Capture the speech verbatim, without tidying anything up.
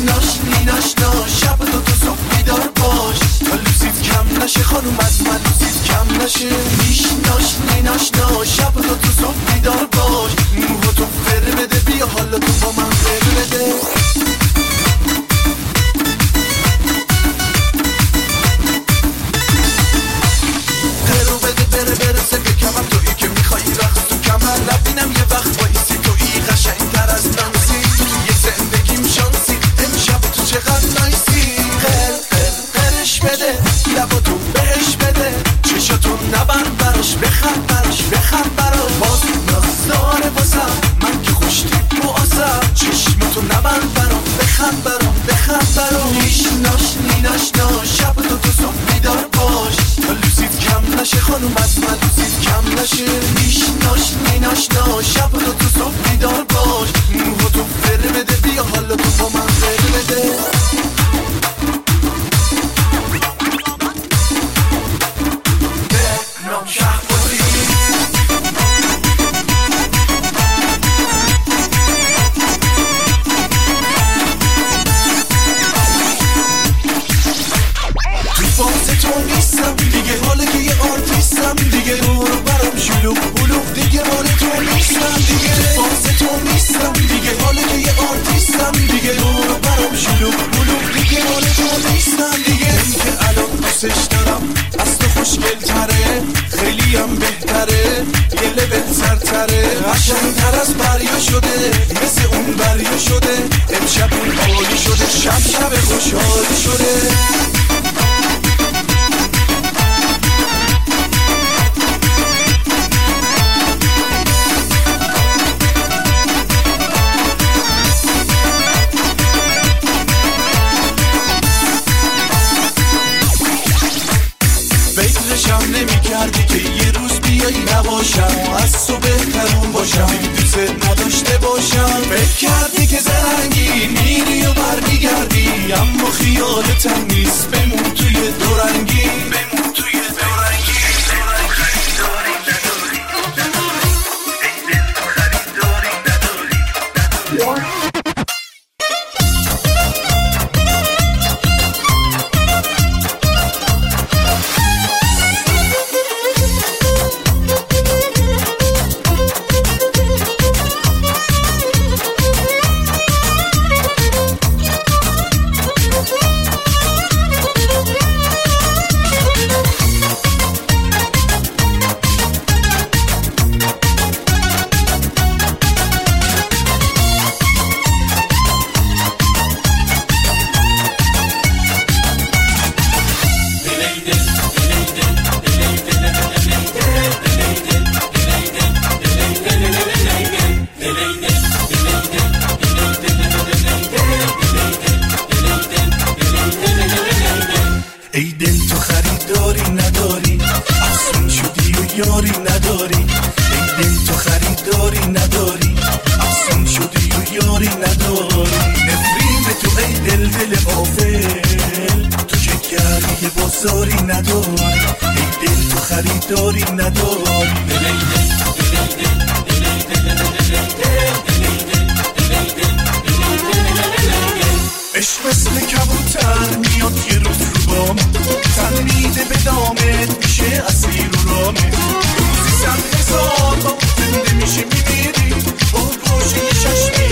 میشناش نیناشنا شب دو تو صبح بیدار باش تا لوسید کم نشه خانوم از من لوسید کم نشه میشناش نیناشنا شب دو تو صبح بیدار باش موها تو فر بده بیا حالا تو با من فر بده قرو بده بره برسه به کمم تویی که میخوایی رقص تو کمر نبینم یه وقت بایستی تویی قشنگ تر از نانسی توی زندگیم شانسی امشب تو چقدر نایسی قر قر قرش بده لبا تو بهش بده چشاتو نبند براش بخند براش بخند براش باز نازداره واسم من که خوشتیپ و آسم چشمتو نبند برام بخند برام بخند برام میشناش نیناشنا شب تو تو صبح بیدار باش تا لوسید کم نشه خانوم از من لوسید کم نشه میشناش نیناشنا شب تو تو صبح بیدار باش موها تو فر بده بیا حالا تو با من فر بده نام شهبازی تو فاز تو نیستم دیگه حالا که یه آرتیستم دیگه دور برام شلوغ بلوغ دیگه مال تو نیستم دیگه تو فاز تو نیستم دیگه حالا که یه آرتیستم دیگه دور برام شلوغ بلوغ دیگه مال تو نیستم دیگه این که الان دوستش دارم از تو خوشگل تره خیلی هم بهتره یه لبه سرتره قشنگ تر از بریا شده مثل اون بریا شده امشب اون عالی شده شب شب خوشحالی شده فکرشم نمی کردی که یه روز بیایی نباشم از تو بهترون باشم دوست نداشته باشم فکر کردی که زرنگی میری و برمیگردی اما خیالتم نیست بمون توی دورنگی بمون توی دورنگی ای دل تو خریداری نداری افسون شدی و یاری نداری ای دل تو خریداری نداری افسون شدی و یاری نداری نفرین تو ای دل دل غافل تو شکری بازاری نداری ای دل تو خریداری نداری عشق مثل کبوتر میاد یه روز رو بام تن میده به دامت میشه اسیر و رامه روزی صد هزار با زنده میشه میمیری با گوشه یه چشمی